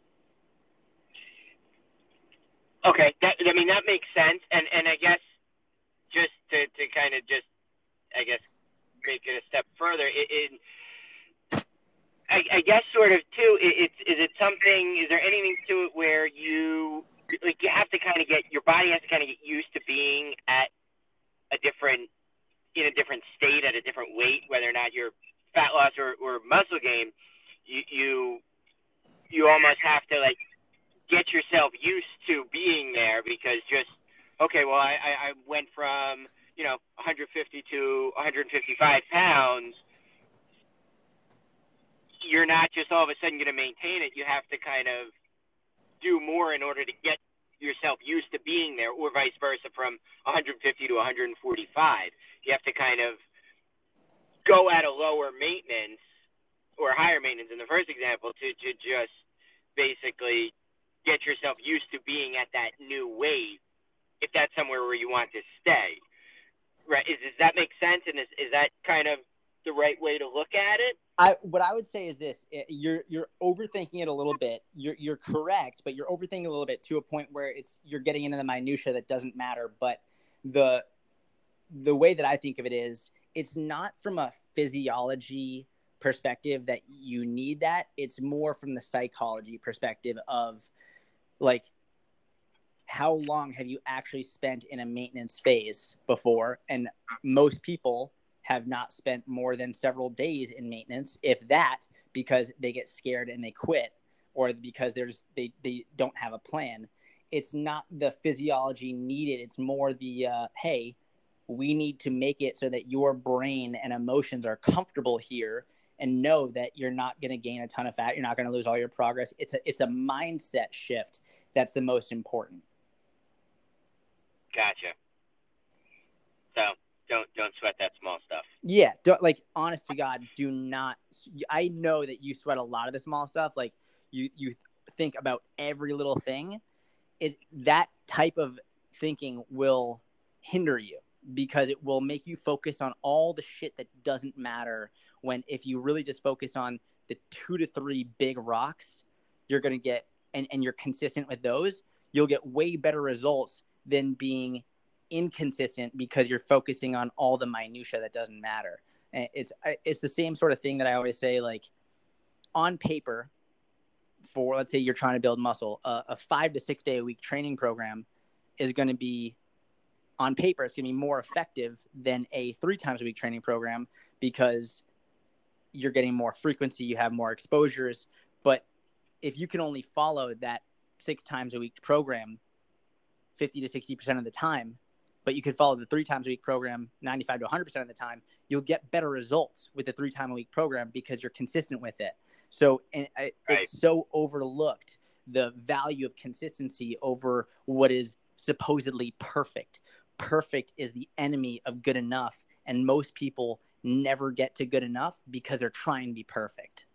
B: Okay, that, I mean, that makes sense. And, and I guess just to, to kind of just, I guess, make it a step further, it, it I, I guess sort of too, it, it's, is it something, is there anything to it where you, like you have to kind of get, your body has to kind of get used to being at a different, in a different state, at a different weight, whether or not you're fat loss or, or muscle gain, you, you, you almost have to like get yourself used to being there, because just, okay, well, I, I went from, you know, one hundred fifty to one hundred fifty-five pounds. You're not just all of a sudden going to maintain it. You have to kind of do more in order to get yourself used to being there, or vice versa, from one hundred fifty to one hundred forty-five. You have to kind of go at a lower maintenance or higher maintenance in the first example to, to just basically get yourself used to being at that new weight, if that's somewhere where you want to stay. Right? Is, does that make sense? And is, is that kind of the right way to look at it?
A: I, what I would say is this: you're you're overthinking it a little bit. You're you're correct, but you're overthinking a little bit to a point where it's you're getting into the minutia that doesn't matter. But the the way that I think of it is, it's not from a physiology perspective that you need that. It's more from the psychology perspective of like, how long have you actually spent in a maintenance phase before? And most people have not spent more than several days in maintenance, if that, because they get scared and they quit, or because there's they, they don't have a plan. It's not the physiology needed. It's more the, uh, hey, we need to make it so that your brain and emotions are comfortable here and know that you're not going to gain a ton of fat. You're not going to lose all your progress. It's a, it's a mindset shift that's the most important.
B: Gotcha. So don't don't sweat that small stuff.
A: Yeah, don't, like, honest to God, do not. I know that you sweat a lot of the small stuff. Like, you you think about every little thing. It that type of thinking will hinder you, because it will make you focus on all the shit that doesn't matter. When if you really just focus on the two to three big rocks, you're gonna get and and you're consistent with those, you'll get way better results than being inconsistent because you're focusing on all the minutia that doesn't matter. And it's it's the same sort of thing that I always say, like, on paper, for, let's say you're trying to build muscle, uh, a five to six day a week training program is going to be, on paper, it's going to be more effective than a three times a week training program, because you're getting more frequency, you have more exposures. But if you can only follow that six times a week program fifty to sixty percent of the time, but you could follow the three times a week program ninety-five to one hundred percent of the time, you'll get better results with the three time a week program because you're consistent with it. So and it,
B: right.
A: It's so overlooked, the value of consistency over what is supposedly perfect. Perfect is the enemy of good enough. And most people never get to good enough because they're trying to be perfect.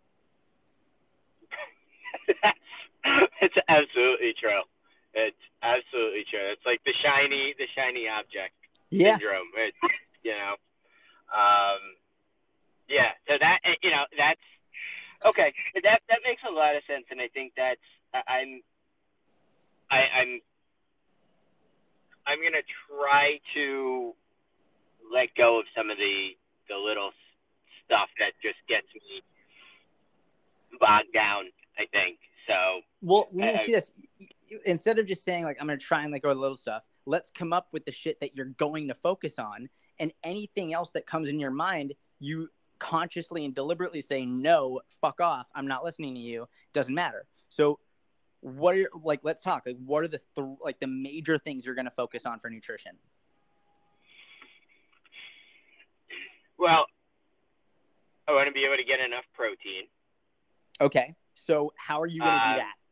B: It's absolutely true. It's absolutely true. It's like the shiny, the shiny object
A: yeah.
B: syndrome. It's, you know, um, yeah. So that, you know, that's okay. That that makes a lot of sense, and I think that's I'm, I, I'm, I'm gonna try to let go of some of the the little stuff that just gets me bogged down, I think. So,
A: well, let me
B: I,
A: see this. Instead of just saying, like, I'm going to try and let go of the little stuff, let's come up with the shit that you're going to focus on, and anything else that comes in your mind, you consciously and deliberately say, no, fuck off. I'm not listening to you. Doesn't matter. So what are, like, let's talk, like, what are the, th- like the major things you're going to focus on for nutrition?
B: Well, I want to be able to get enough protein.
A: Okay. So how are you going to
B: um,
A: do that?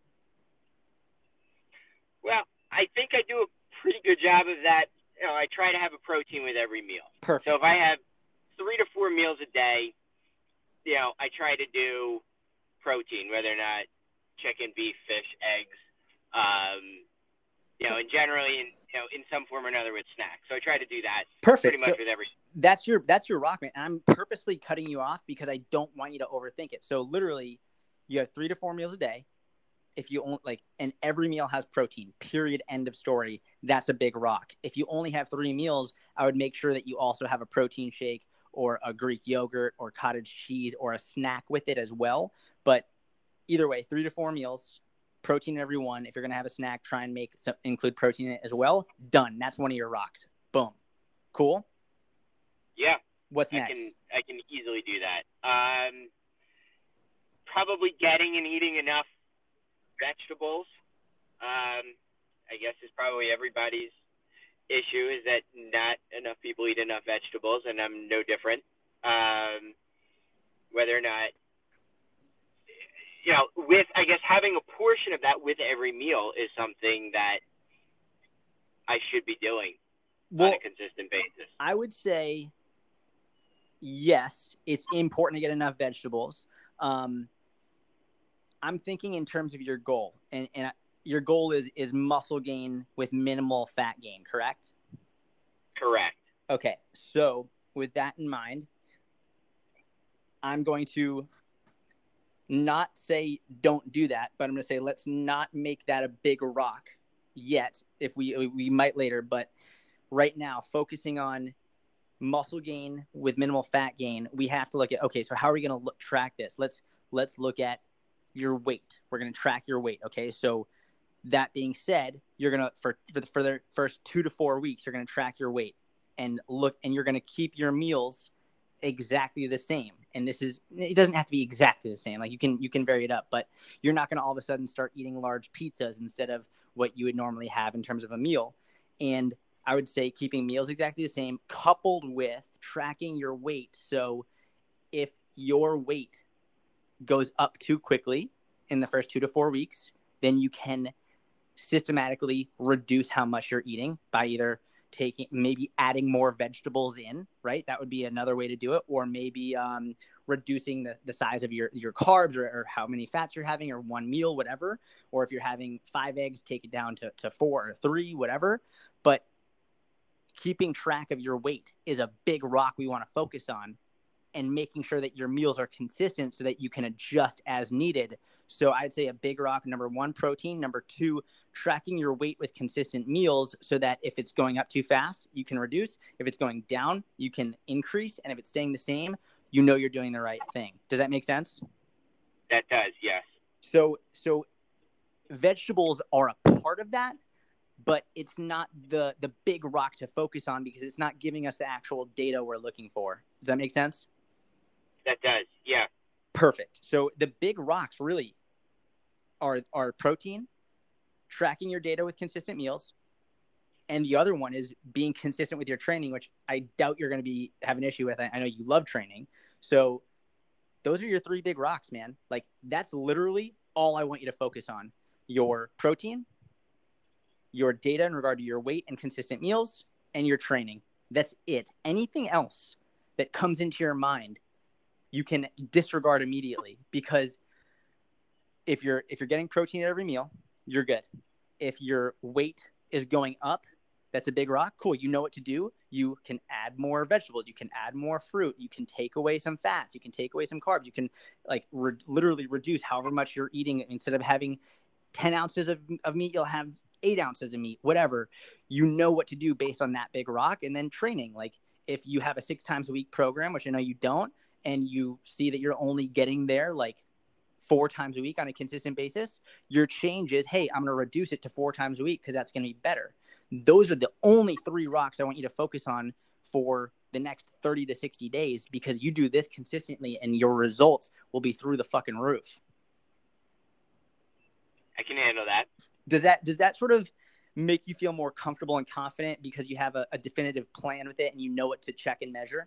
B: Well, I think I do a pretty good job of that. You know, I try to have a protein with every meal.
A: Perfect.
B: So if I have three to four meals a day, you know, I try to do protein, whether or not chicken, beef, fish, eggs, um, you know, and generally in, you know, in some form or another with snacks. So I try to do that.
A: Perfect.
B: Pretty much
A: so
B: with every.
A: That's your, that's your rock, man. And I'm purposely cutting you off because I don't want you to overthink it. So literally you have three to four meals a day. If you only like, and every meal has protein, period, end of story. That's a big rock. If you only have three meals, I would make sure that you also have a protein shake or a Greek yogurt or cottage cheese or a snack with it as well. But either way, three to four meals, protein in every one. If you're going to have a snack, try and make some, include protein in it as well. Done. That's one of your rocks. Boom. Cool.
B: Yeah.
A: What's
B: I
A: next?
B: can, I can easily do that. Um, probably getting and eating enough vegetables, um, I guess, is probably everybody's issue, is that not enough people eat enough vegetables, and I'm no different. Um, whether or not, you know, with, I guess, having a portion of that with every meal is something that I should be doing
A: well,
B: on a consistent basis.
A: I would say, yes, it's important to get enough vegetables. Um, I'm thinking in terms of your goal, and, and your goal is, is muscle gain with minimal fat gain, correct?
B: Correct.
A: Okay. So with that in mind, I'm going to not say don't do that, but I'm going to say let's not make that a big rock yet. If we we might later, but right now, focusing on muscle gain with minimal fat gain, we have to look at, okay, so how are we going to track this? Let's, let's look at your weight. We're going to track your weight. Okay. So that being said, you're going to, for, for the, for the first two to four weeks, you're going to track your weight and look, and you're going to keep your meals exactly the same. And this is, it doesn't have to be exactly the same. Like you can, you can vary it up, but you're not going to all of a sudden start eating large pizzas instead of what you would normally have in terms of a meal. And I would say keeping meals exactly the same, coupled with tracking your weight. So if your weight goes up too quickly in the first two to four weeks, then you can systematically reduce how much you're eating by either taking, maybe adding more vegetables in, right? That would be another way to do it. Or maybe um, reducing the, the size of your, your carbs or, or how many fats you're having, or one meal, whatever. Or if you're having five eggs, take it down to, to four or three, whatever. But keeping track of your weight is a big rock we want to focus on, and making sure that your meals are consistent so that you can adjust as needed. So I'd say a big rock, number one, protein. Number two, tracking your weight with consistent meals so that if it's going up too fast, you can reduce. If it's going down, you can increase. And if it's staying the same, you know you're doing the right thing. Does that make sense?
B: That does, yes.
A: So, so vegetables are a part of that, but it's not the the big rock to focus on because it's not giving us the actual data we're looking for. Does that make sense?
B: That does, yeah.
A: Perfect. So the big rocks really are are protein, tracking your data with consistent meals, and the other one is being consistent with your training, which I doubt you're going to be have an issue with. I, I know you love training. So those are your three big rocks, man. Like that's literally all I want you to focus on. Your protein, your data in regard to your weight and consistent meals, and your training. That's it. Anything else that comes into your mind, you can disregard immediately, because if you're if you're getting protein at every meal, you're good. If your weight is going up, that's a big rock. Cool. You know what to do. You can add more vegetables. You can add more fruit. You can take away some fats. You can take away some carbs. You can like re- literally reduce however much you're eating. Instead of having ten ounces of, of meat, you'll have eight ounces of meat, whatever. You know what to do based on that big rock. And then training. Like if you have a six times a week program, which I know you don't, and you see that you're only getting there like four times a week on a consistent basis, your change is, hey, I'm going to reduce it to four times a week because that's going to be better. Those are the only three rocks I want you to focus on for the next thirty to sixty days, because you do this consistently and your results will be through the fucking roof.
B: I can handle that.
A: Does that, does that sort of make you feel more comfortable and confident because you have a, a definitive plan with it and you know what to check and measure?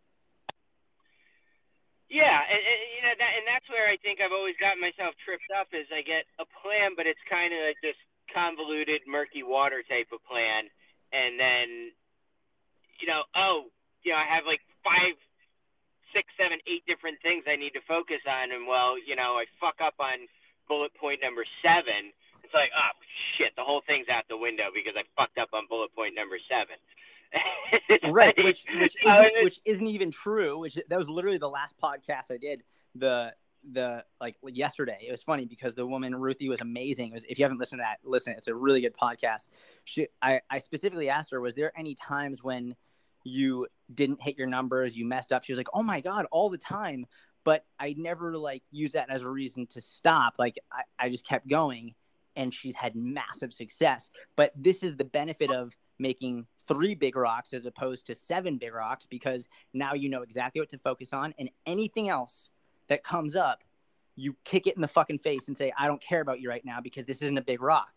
B: Yeah, and, and you know that, and that's where I think I've always gotten myself tripped up is I get a plan, but it's kind of like this convoluted, murky water type of plan, and then you know, oh, you know, I have like five, six, seven, eight different things I need to focus on, and well, you know, I fuck up on bullet point number seven. It's like, oh shit, the whole thing's out the window because I fucked up on bullet point number seven.
A: Right, which which isn't which isn't even true. Which that was literally the last podcast I did. The the like yesterday. It was funny because the woman Ruthie was amazing. It was, if you haven't listened to that, listen. It's a really good podcast. She I, I specifically asked her, was there any times when you didn't hit your numbers, you messed up? She was like, oh my god, all the time. But I never like used that as a reason to stop. Like I, I just kept going, and she's had massive success. But this is the benefit of making three big rocks as opposed to seven big rocks, because now you know exactly what to focus on, and anything else that comes up, you kick it in the fucking face and say, I don't care about you right now because this isn't a big rock.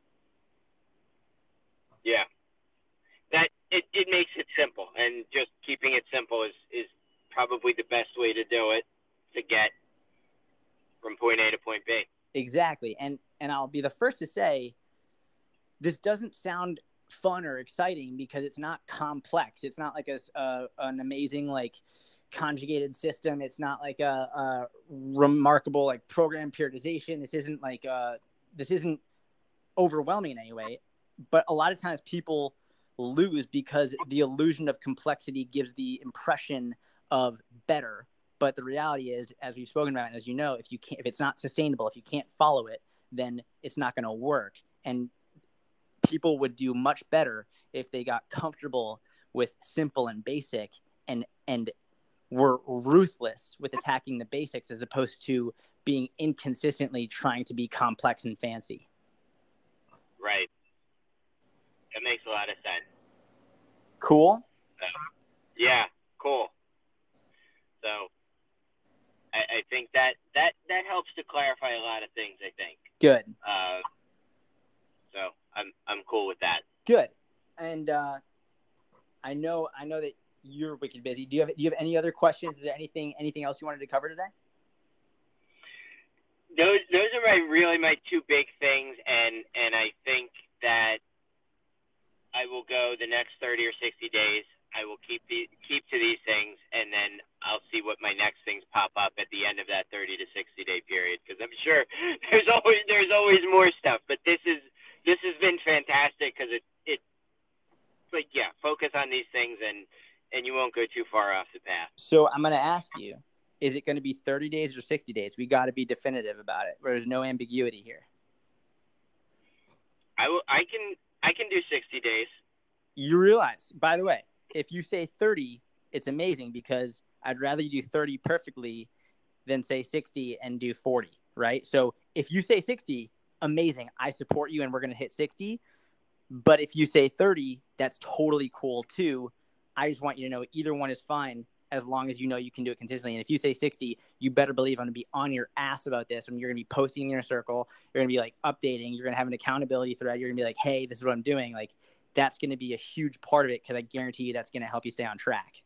B: Yeah. That it, it makes it simple, and just keeping it simple is, is probably the best way to do it to get from point A to point B. Exactly.
A: And and I'll be the first to say this doesn't sound fun or exciting because it's not complex. It's not like a, a an amazing like conjugated system. It's not like a, a remarkable like program periodization. This isn't like uh this isn't overwhelming in any way. But a lot of times people lose because the illusion of complexity gives the impression of better. But the reality is, as we've spoken about, and as you know, if you can't, if it's not sustainable, if you can't follow it, then it's not going to work. And people would do much better if they got comfortable with simple and basic and and were ruthless with attacking the basics as opposed to being inconsistently trying to be complex and fancy.
B: Right. That makes a lot of sense.
A: Cool.
B: So, yeah, cool. So I, I think that, that, that helps to clarify a lot of things, I think.
A: Good.
B: Uh, so I'm I'm cool with that.
A: Good. And uh, I know I know that you're wicked busy. Do you have do you have any other questions? Is there anything anything else you wanted to cover today?
B: Those those are my really my two big things, and, and I think that I will go the next thirty or sixty days. I will keep the, keep to these things, and then I'll see what my next things pop up at the end of that thirty to sixty day period. Because I'm sure there's always there's always more stuff. But this is this has been fantastic because it it like yeah, focus on these things and and you won't go too far off the path.
A: So I'm going to ask you, is it going to be thirty days or sixty days? We got to be definitive about it. There's no ambiguity here.
B: I will. I can. I can do sixty days.
A: You realize, by the way, if you say thirty, it's amazing because I'd rather you do thirty perfectly than say sixty and do forty, right? So if you say sixty, amazing. I support you and we're going to hit sixty. But if you say thirty, that's totally cool too. I just want you to know either one is fine as long as you know you can do it consistently. And if you say sixty, you better believe I'm going to be on your ass about this. And you're going to be posting in your circle. You're going to be like updating. You're going to have an accountability thread. You're going to be like, hey, this is what I'm doing. Like that's going to be a huge part of it because I guarantee you that's going to help you stay on track.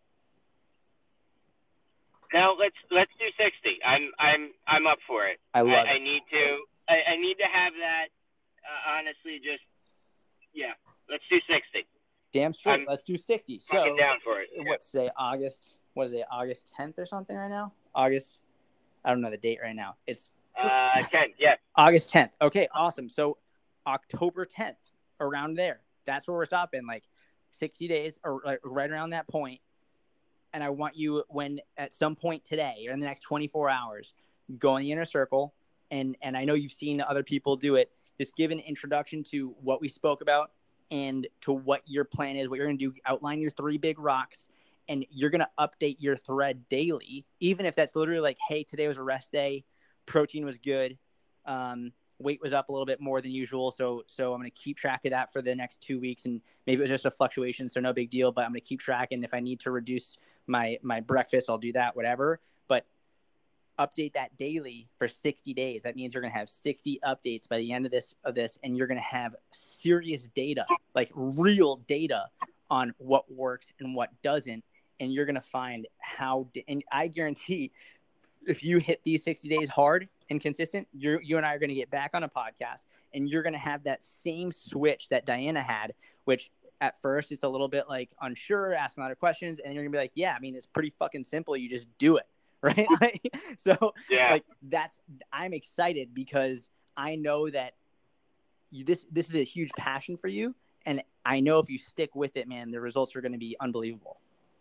B: Now let's let's do sixty. I'm I'm I'm up for it.
A: I love
B: I,
A: it.
B: I need to I, I need to have that. Uh, honestly, just yeah. Let's do sixty.
A: Damn straight.
B: I'm
A: Let's do sixty. So
B: fucking down for it.
A: What's say August? What is it? August tenth or something right now? August. I don't know the date right now. It's
B: uh ten. Yeah.
A: August tenth. Okay, awesome. So October tenth, around there. That's where we're stopping. Like sixty days, or like right around that point. And I want you, when at some point today or in the next twenty-four hours, go in the inner circle. And and I know you've seen other people do it. Just give an introduction to what we spoke about and to what your plan is, what you're going to do. Outline your three big rocks, and you're going to update your thread daily, even if that's literally like, hey, today was a rest day, protein was good, um, weight was up a little bit more than usual, so so I'm going to keep track of that for the next two weeks, and maybe it was just a fluctuation, so no big deal, but I'm going to keep track, and if I need to reduce my my breakfast, I'll do that, whatever. But update that daily for sixty days. That means you're going to have sixty updates by the end of this of this, and you're going to have serious data, like real data on what works and what doesn't, and you're going to find how and I guarantee if you hit these sixty days hard and consistent, you you and I are going to get back on a podcast, and you're going to have that same switch that Diana had, which at first it's a little bit like unsure, asking a lot of questions, and you're going to be like, yeah, I mean, it's pretty fucking simple. You just do it. Right. Like, so
B: yeah.
A: like that's, I'm excited because I know that you, this, this is a huge passion for you. And I know if you stick with it, man, the results are going to be unbelievable.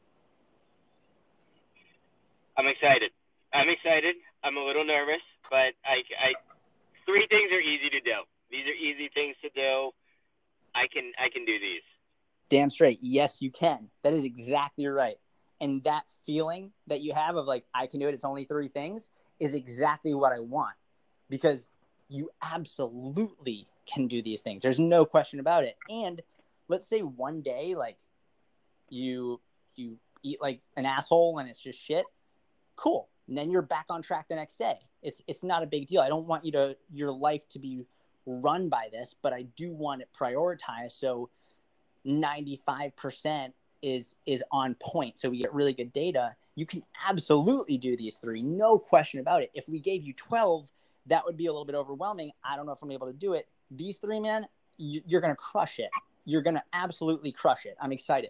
B: I'm excited. I'm excited. I'm a little nervous, but I, I, three things are easy to do. These are easy things to do. I can, I can do these.
A: Damn straight. Yes, you can. That is exactly right. And that feeling that you have of like, I can do it, it's only three things, is exactly what I want, because you absolutely can do these things. There's no question about it. And let's say one day, like you, you eat like an asshole and it's just shit. Cool. And then you're back on track the next day. It's, it's not a big deal. I don't want you to, your life to be run by this, but I do want it prioritized. So ninety-five percent is is on point, so we get really good data. You can absolutely do these three, no question about it. If we gave you twelve, that would be a little bit overwhelming. I don't know if I'm able to do it. These three, man, you, you're gonna crush it. You're gonna absolutely crush it. I'm excited.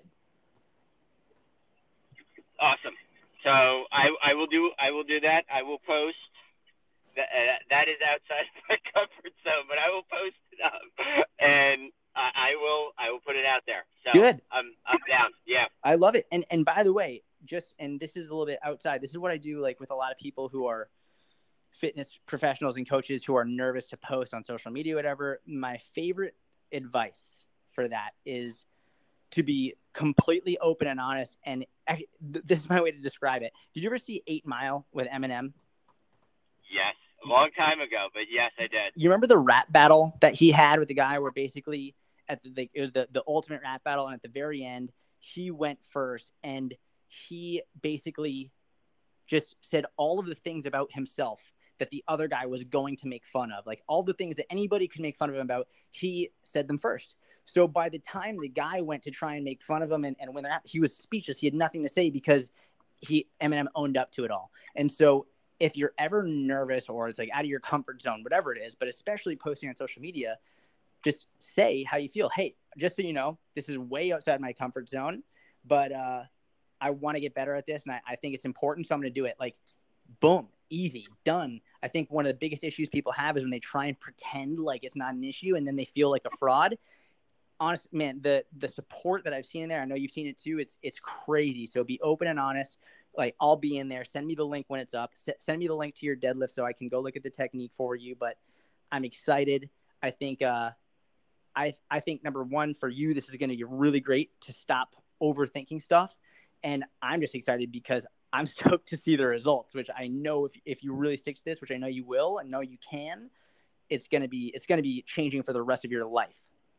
B: Awesome. So I I will do I will do that. I will post. That uh, that is outside of my comfort zone, but I will post it up, and uh, I will I will put it out there. So
A: good.
B: I'm I'm down. Yeah.
A: I love it. And and by the way, just and this is a little bit outside. This is what I do like with a lot of people who are fitness professionals and coaches who are nervous to post on social media, whatever. My favorite advice for that is to be completely open and honest. And actually, th- this is my way to describe it. Did you ever see Eight Mile with Eminem?
B: Yes, a long time ago, but yes, I did.
A: You remember the rap battle that he had with the guy where basically at the, the it was the, the ultimate rap battle, and at the very end, he went first, and he basically just said all of the things about himself that the other guy was going to make fun of. Like all the things that anybody could make fun of him about, he said them first. So by the time the guy went to try and make fun of him and, and when they're out, he was speechless. He had nothing to say because he Eminem owned up to it all. And so if you're ever nervous or it's like out of your comfort zone, whatever it is, but especially posting on social media, just say how you feel. Hey, just so you know, this is way outside my comfort zone, but uh, I want to get better at this. And I, I think it's important. So I'm going to do it. Like, boom, easy, done. I think one of the biggest issues people have is when they try and pretend like it's not an issue and then they feel like a fraud. Honest, man, the the support that I've seen in there, I know you've seen it too. It's it's crazy. So be open and honest. Like I'll be in there. Send me the link when it's up. S- send me the link to your deadlift so I can go look at the technique for you. But I'm excited. I think uh, I I think number one for you, this is going to be really great to stop overthinking stuff. And I'm just excited because I'm stoked to see the results, which I know if if you really stick to this, which I know you will, and know you can, it's gonna be it's gonna be changing for the rest of your life.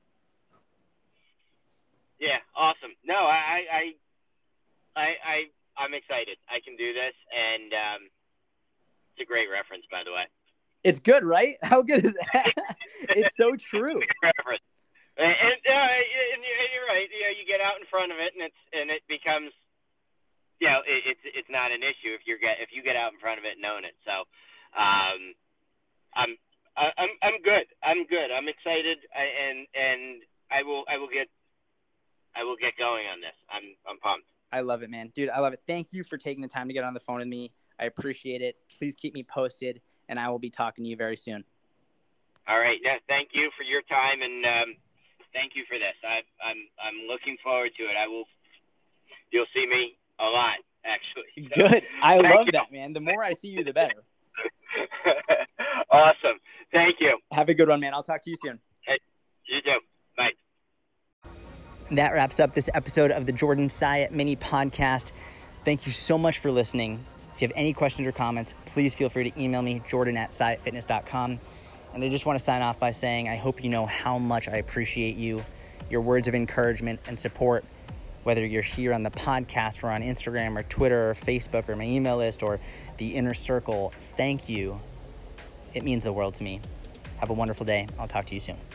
B: Yeah, awesome. No, I I I I I'm excited. I can do this, and um, it's a great reference, by the way.
A: It's good, right? How good is that? It's so true.
B: It's a great reference. And, and, uh, and you're right. You know, you get out in front of it, and it's and it becomes. You know, it, it's it's not an issue if you get if you get out in front of it and own it. So, um, I'm I'm I'm good. I'm good. I'm excited, I, and and I will I will get I will get going on this. I'm I'm pumped.
A: I love it, man, dude. I love it. Thank you for taking the time to get on the phone with me. I appreciate it. Please keep me posted, and I will be talking to you very soon.
B: All right. Yeah. Thank you for your time, and um, thank you for this. I I'm I'm looking forward to it. I will. You'll see me a lot, actually.
A: So, good. I love
B: you.
A: that, man. The more I see you, the better.
B: Awesome. Thank you.
A: Have a good one, man. I'll talk to you soon.
B: Hey, you too. Bye.
A: That wraps up this episode of the Jordan Syatt mini podcast. Thank you so much for listening. If you have any questions or comments, please feel free to email me, jordan at syatt fitness dot com. And I just want to sign off by saying I hope you know how much I appreciate you, your words of encouragement and support. Whether you're here on the podcast or on Instagram or Twitter or Facebook or my email list or the inner circle, thank you. It means the world to me. Have a wonderful day. I'll talk to you soon.